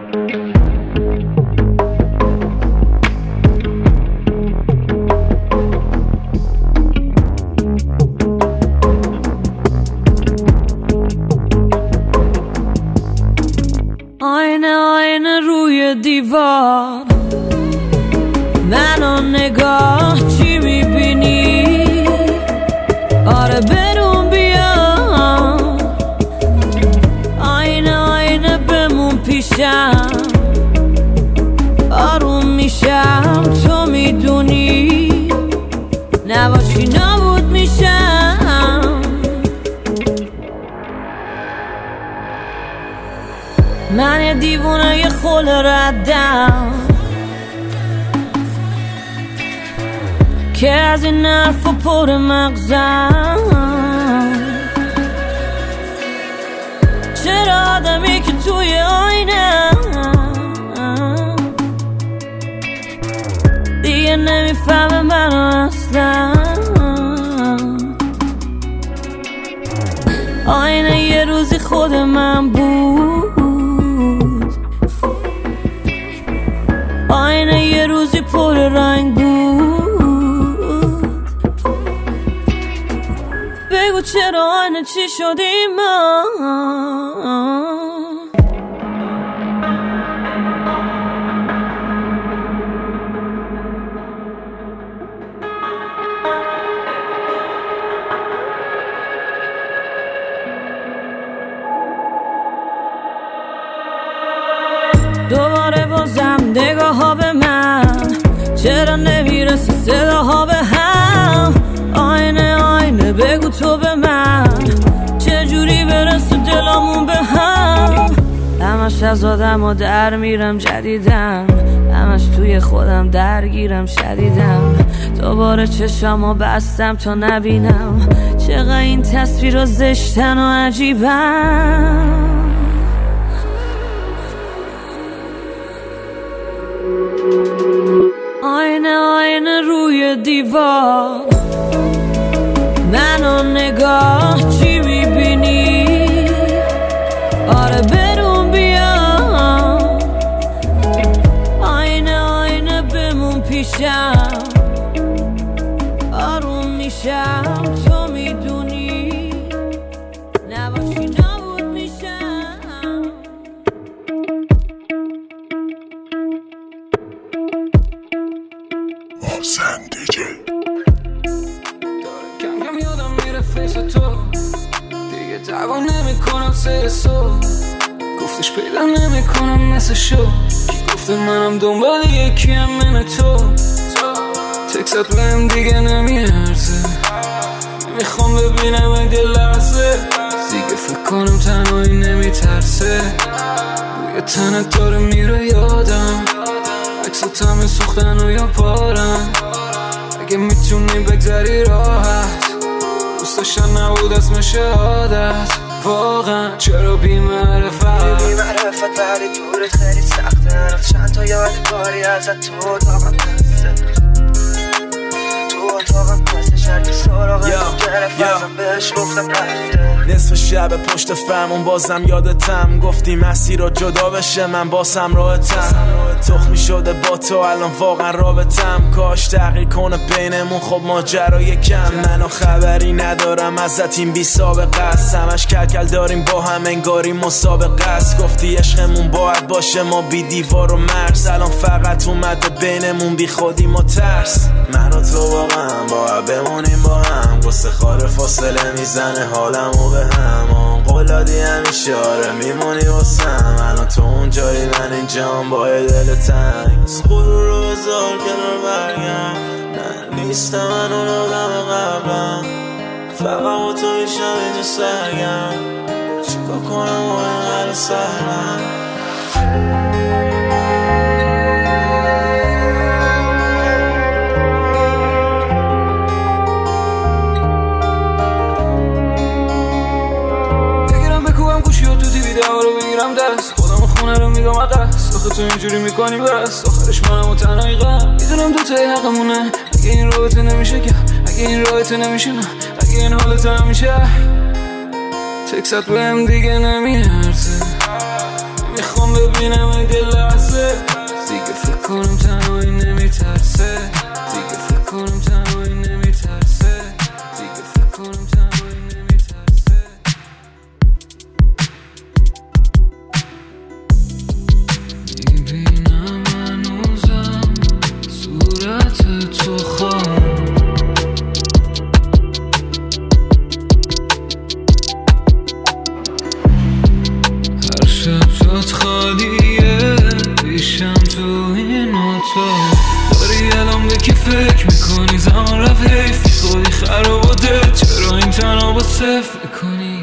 آینه روی دیوار منو نگاه چی میبینی؟ آره برون بیا آینه بمون پیشم آروم میشم تو میدونی نباشی نابود میشم من یه دیوونه یه خل ردم که از این حرف و پر مغزم چرا آدمی که توی آینه دیگه نمیفهمه منو اصلا آینه یه روزی خود من بود آینه یه روزی پر رنگ بود بگو چرا آینه چی شدیم ما دوباره بازم نگاه ها به من چرا نمیرسه صداها به هم آینه بگو تو به من چجوری برسه دلامون به هم همش از آدم و در میرم جدیدم همش توی خودم درگیرم شدیدم دوباره چشامو بستم تا نبینم چقدر این تصویر زشتن و عجیبم آینه روی دیوار منو نگاه چی میبینی؟ آره برون بیا آینه بمون پیشم آروم میشم تو میدونی نباشی نابود میشم محسن دیجی کم کم یادم میره فیس تو دیگه دعوا نمی کنم سر سو گفتش پیدا نمی کنم مثل شو کی گفته منم دنبال یکیم من تو تکست بهم دیگه نمیارزه نمیخوام ببینم این دل لحظه دیگه فکر کنم تنهایی نمیترسه بوی تنت داره میره یادم عکس تم سوختن و یا پارم اگه میتونی بگذری راحت دوست داشتن نبود اسم شهادت واقعا چرا بی‌معرفت ولی دورت خیلی سخته رفت چند تا یادگاری ازت تو اتاقم پسته تو اتاقم پسته شرکی سراغ گرفت ازم بهش گفتم رفته نصف شب پشت فرمون بازم یادتم گفتی مسیر رو جدا بشه من باسم راحتم تخمی شده با تو الان واقعا رابطم کاش تغییر کنه بینمون خب ماجرای کم منو خبری ندارم ازت این بی سابقه است همش کلکل داریم با هم انگاری مسابقه است گفتی عشقمون باید باشه ما بی دیوار و مرز الان فقط اومده بینمون بی خودیم و ترس من و تو واقعا باید بمونیم با هم قصه خار فاصله میزنه حالمو به هم قولادی همیشه آره میمونی واسم الان تو اونجایی من اینجام با دل تنگ خود رو بذار کنار برگم نه نیستم من اون آدم قبلم فقط با تو میشم اینجا سرگم چیکار کنم و اینقدر سرم خودم خونه رو میگم عقص آخه تو اینجوری میکنی بس آخرش منم و تنهایی غم میدونم دوتایی حقمونه اگه این رابطه نمیشه که اگه این رابطه نمیشه نه اگه این حالت نمیشه تکست بهم دیگه نمیارزه میخوام ببینم این دل کنم تنهایی نمیترسه دیگه فکر کنم تنهایی نمیترسه دیگه فکر کنم تنهایی نمیترسه میبینم هنوزم صورت تو خواهم هر شب جات خالیه پیشم تو این اتاق داری الان به کی فکر میکنی زمان رفت حیفی خودی خراباته چرا این تنها با صفر میکنی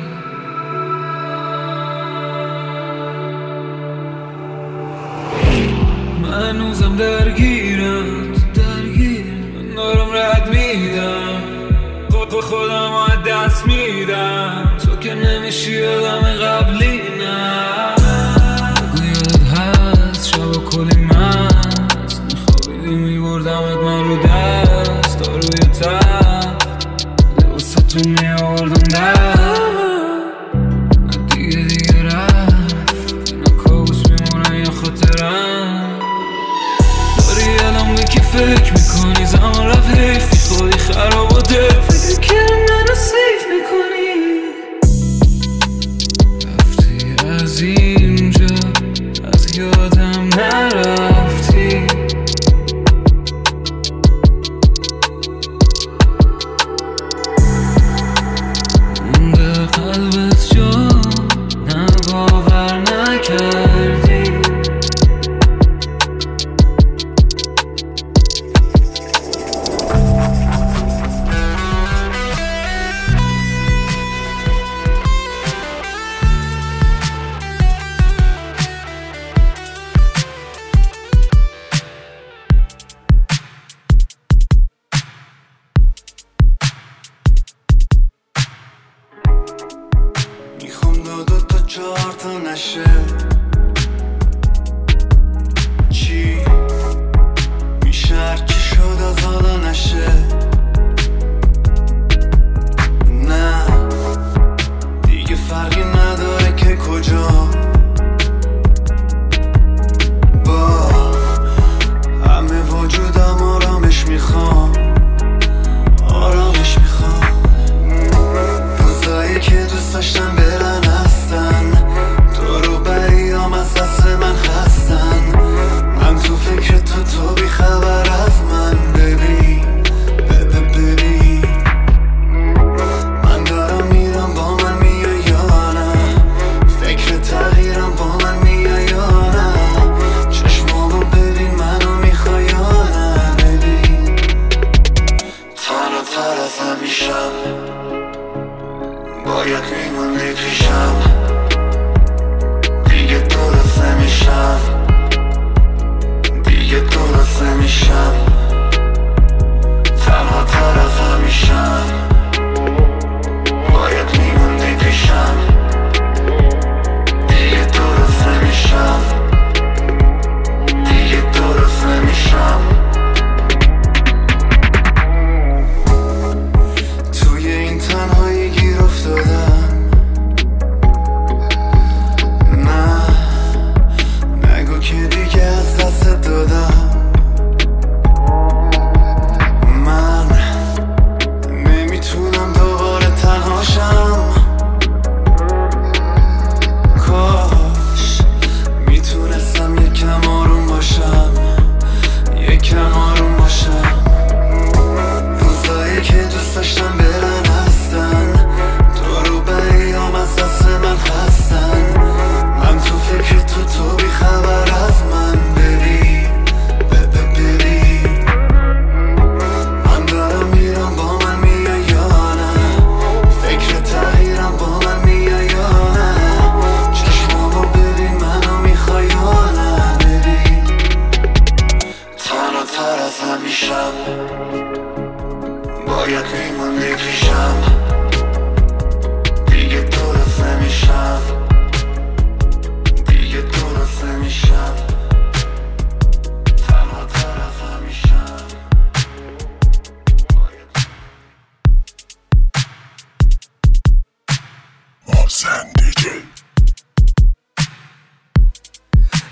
من هنوزم درگیرم من دارم رد میدم خودم از دست میدم تو که نمیشی آدم قبلی نه بگو یادت هست شبا کلی مست میخوابیدی میبردمت من رو دست تا روی تخت لباستو میاوردم در دیگه رفت اینا کابوس میمونن یا خاطرم داری الان به کی فکر میکنی زمان رفت حیفی خودی خراباته فکر کردم منو سیف میکنی رفتی از اینجا از یادم نرفتی مونده قلبت جا نه باور نکردی میخوام دو تا 4 تا نشه چی میشه هرچی شد از حالا نشه نه دیگه فرقی نداره که کجا با همه وجودم آرامش میخوام آرامش میخوام روزایی که دوست داشتم برن هستن دورو بریام از دست من خستن من تو فکر تو بی خبر از من ببین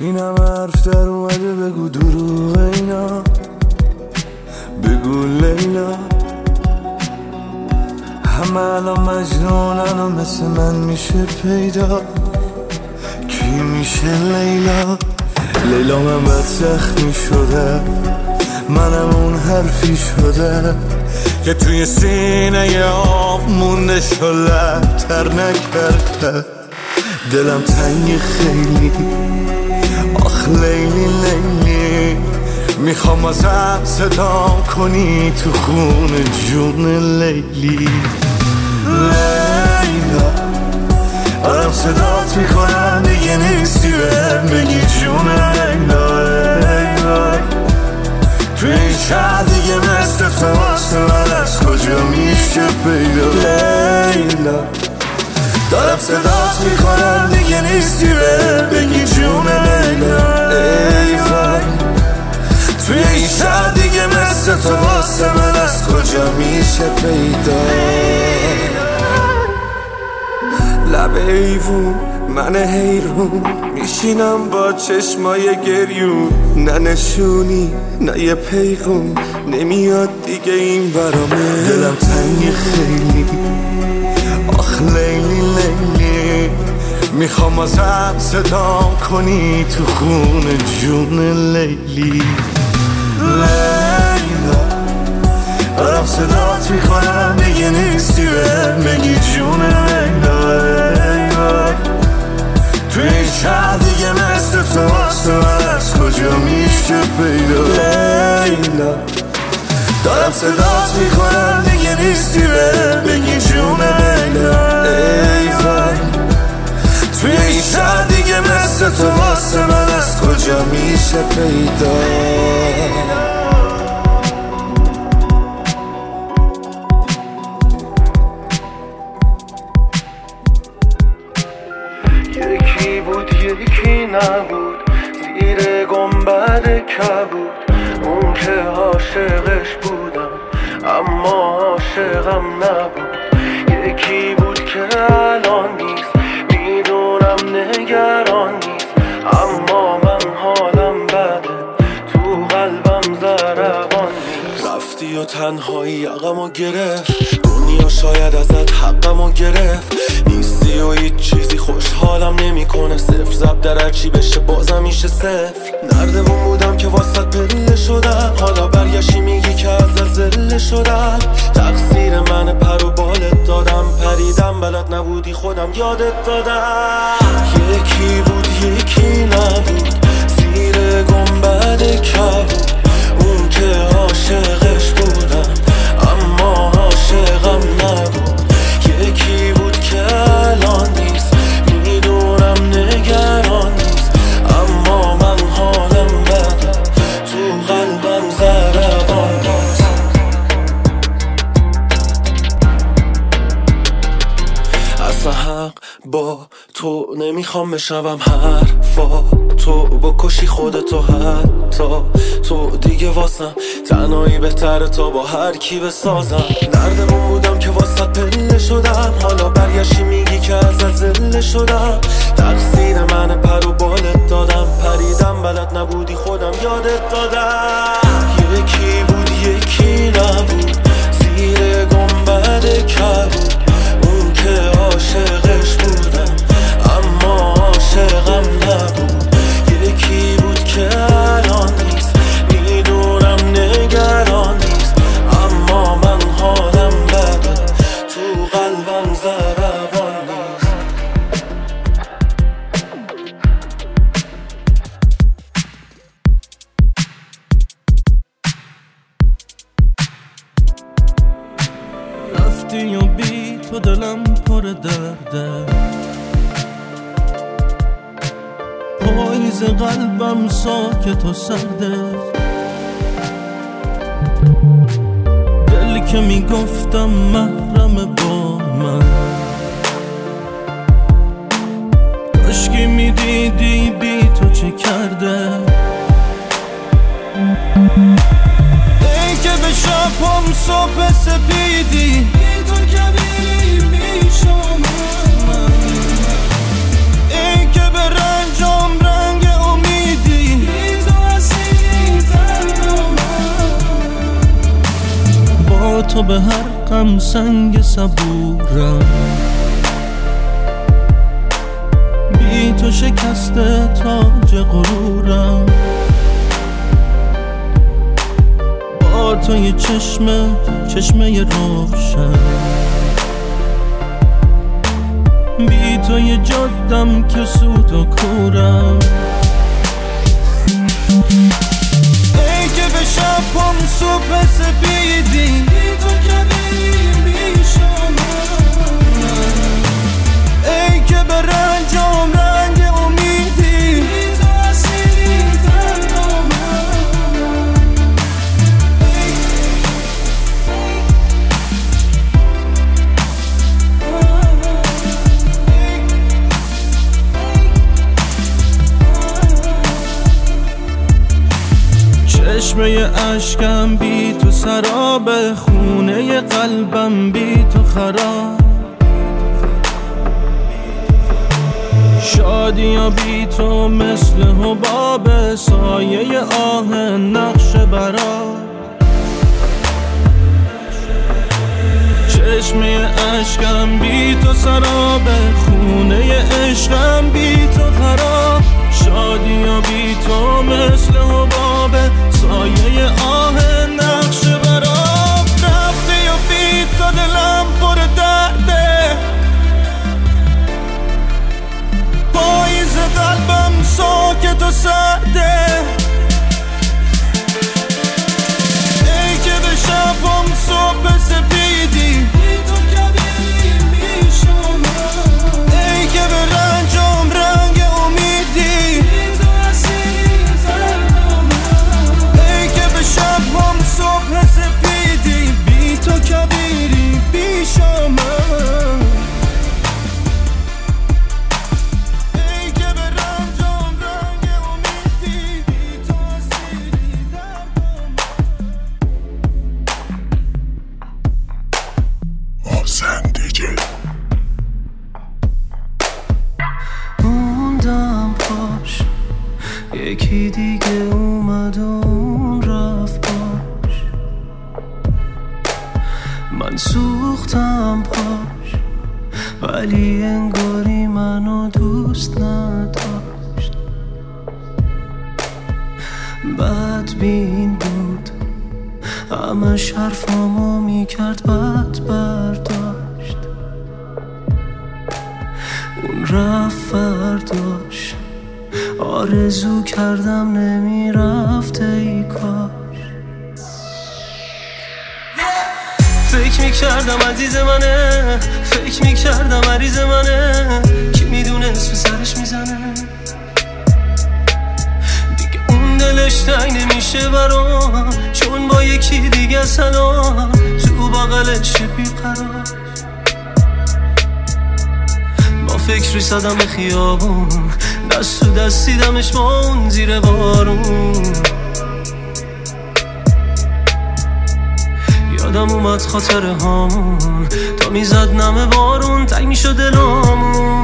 اینم حرف در اومده بگو دروغ اینا، بگو لیلا. همه الان مجنونن و مثل من میشه پیدا، کی میشه لیلا؟ لیلا من بد زخمی شده، منم اون حرفی شده که توی سینه آب مونده شلتر نکرده. دلم تنگی خیلی، آخ لیلی لیلی، میخوام ازت صدام کنی تو خون جون لیلی. لیلا دارم صدات میکنم دیگه نیستی بهم بگی جون لیلا. لیلا توی این شهر دیگه مثل تو واسه من از کجا میشه پیدا. لیلا دارم صدات میکنم دیگه نیستی بهم بگی جون لیلا. لیلا توی این شهر دیگه مثل تو واسه من از کجا میشه پیدا. لب ایوون من حیرون میشینم با چشمای گریون، نه نشونی نه یه پیغون نمیاد دیگه این برامه. دلم تنگی خیلی، آخ لیلی لیلی، میخوام ازت صدام کنی تو خون جون لیلی. لیلا دارم صدات میکنم دیگه نیستی بهم بگی جون لیلا. لیلا توی این شهر دیگه مثل تو واسه من از کجا میشه پیدا. لیلا دارم صدات میکنم دیگه نیستی بهم بگی جون لیلا. لیلا توی این شهر دیگه مثل تو واسه من از کجا میشه پیدا. یکی بود یکی نبود، زیر گنبد کبود، اون که عاشقش بودم اما عاشقم نبود. یکی بود که الان نیست، میدونم نگران نیست، اما من حالم بده، تو قلبم ضربان نیست. رفتی و تنهایی یقمو گرفت، دنیا شاید ازت حقمو گرفت. نیستی و هیچ چیزی خوشحالم نمیکنه، صفر زب در هرچی بشه بازم میشه صفر. نردمون بودم که واسط پله شدم، حالا برگشتی میگی که ازت زله شدم. تقصیر من پر و بالت دادم، پریدم بلد نبودی خودم یادت دادم. یکی بود یکی نبود، زیر گنبد کبود، اون که عاشقش بودم اما عاشقم نبود. یکی بود که الان نیست، میدونم نگران نیست، اما من حالم بده، تو قلبم ضربان نیست. اصلا حق با تو نمیخوام بشنوم حرفا تو، بکشی خودتو حتی تو دیگه واسم تنهایی بهتره تا با هر کی بسازم. نردمون بودم که واسط پله شدم، حالا برگشتی میگی که ازت زله شدم. تقصیر من پر و بالت دادم، پریدم بلد نبودی خودم یادت دادم. یکی بود یکی نبود، زیر گنبد کبود، اون که عاشقش بودم اما عاشقم نبود. یکی بود که الان نیست، میدونم نگران نیست، اما من حالم بده، تو قلبم ضربان نیست. رفتی و بی تو دلم پر درده، پاییز قلبم ساکت و سرده. دلی که میگفتم محرم با من، کاشکی میدیدی بی تو چه کرده. ای که به شبم صبح سپیدی، بی تو کبیری میشم. ای که به رنجام رنگ امید تو به هر غم سنگ صبورم، بی تو شکسته تاج غرورم. با تو یه چشمه روشن، بی تو یه جادم که سود و کورم. ای که به شب هم صبح سپیدی، بی تو کبیریم بی شما. ای که به رنجام رنگ امیدی، بی تو اسیری در چشمه اشکم بی تو سراب، خونه قلبم بی تو خراب. شادی یا بی تو مثل حباب، سایه آه نقش برا. چشمه اشکم بی تو سراب، خونه عشقم بی تو خراب. شادی یا بی تو مثل حباب، سایه آه نقش برا. رفتی یا بی تو دلم پر درده، پاییز قلبم ساکت و سرده. ای که به شبم صبح سپیدی، بی تو کبیریم بی شما. ای که به رنجام رنگ امیدی، بی تو اسیری دردم. ای که به شبم صبح سپیدی، بی تو کبیری بی شما. موندم پاش، یکی دیگه اومد و اون رفت باش. من سوختم پاش، ولی انگاری منو دوست نداشت. بدبین بود، همش حرفامو میکرد بد برداشت. اون رفت فرداش، آرزو کردم نمیرفت ای کاش. فکر میکردم عزیز منه، فکر میکردم عریض منه. کی میدونست به سرش میزنه، دیگه اون دلش تنگ نمیشه برام، چون با یکی دیگه سلام تو بغلش بیقرار. با فکری صدم به خیابون، دست تو دست دیدمش با اون زیر بارون. یادم اومد خاطره هامون، تا میزد نم بارون تنگ میشد دلامون.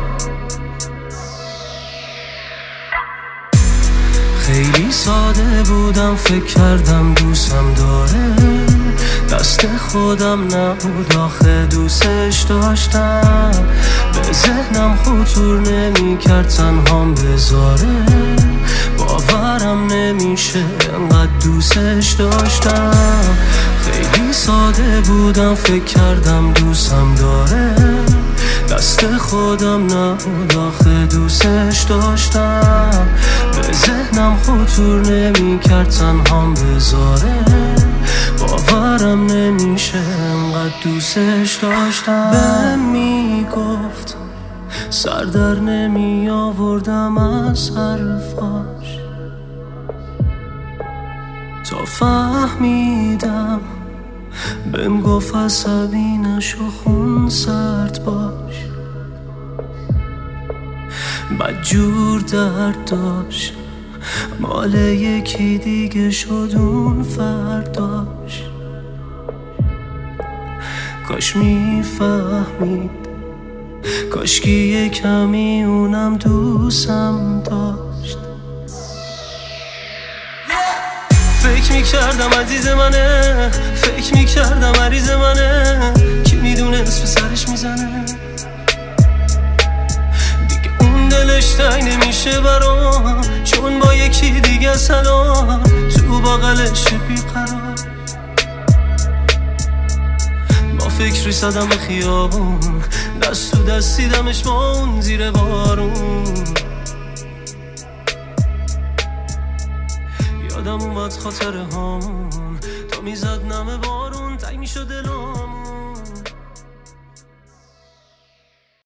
خیلی ساده بودم، فکر کردم دوستم داره، دست خودم نبود آخه دوستش داشتم. به ذهنم خطور نمی کرد تنهام بذاره، باورم نمیشه انقدر دوستش داشتم. خیلی ساده بودم، فکر کردم دوستم داره، دست خودم نبود آخه دوستش داشتم. به ذهنم خطور نمی کرد تنهام بذاره، باورم نمیشه انقدر دوستش داشتم. بهم میگفت سر در نمی آوردم از حرفاش، تا فهمیدم بهم گفت عصبی نشو خون سرد باش. بدجور درد داشت، مال یکی دیگه شد اون فرداش. کاش میفهمید، کاشکی یه کمی اونم دوستم داشت. فکر میکردم عزیز منه، فکر میکردم عریض منه، کی میدونست به سرش میزنه. دیگه اون دلش تنگ نمیشه برام، چون با یکی دیگه سلام تو باقلش بیقرار. با فکری زدم به خیابون، دست تو دست دیدمش با اون زیر بارون. یادم اومد خاطره هامون، تا میزد نم بارون تنگ میشد دلم.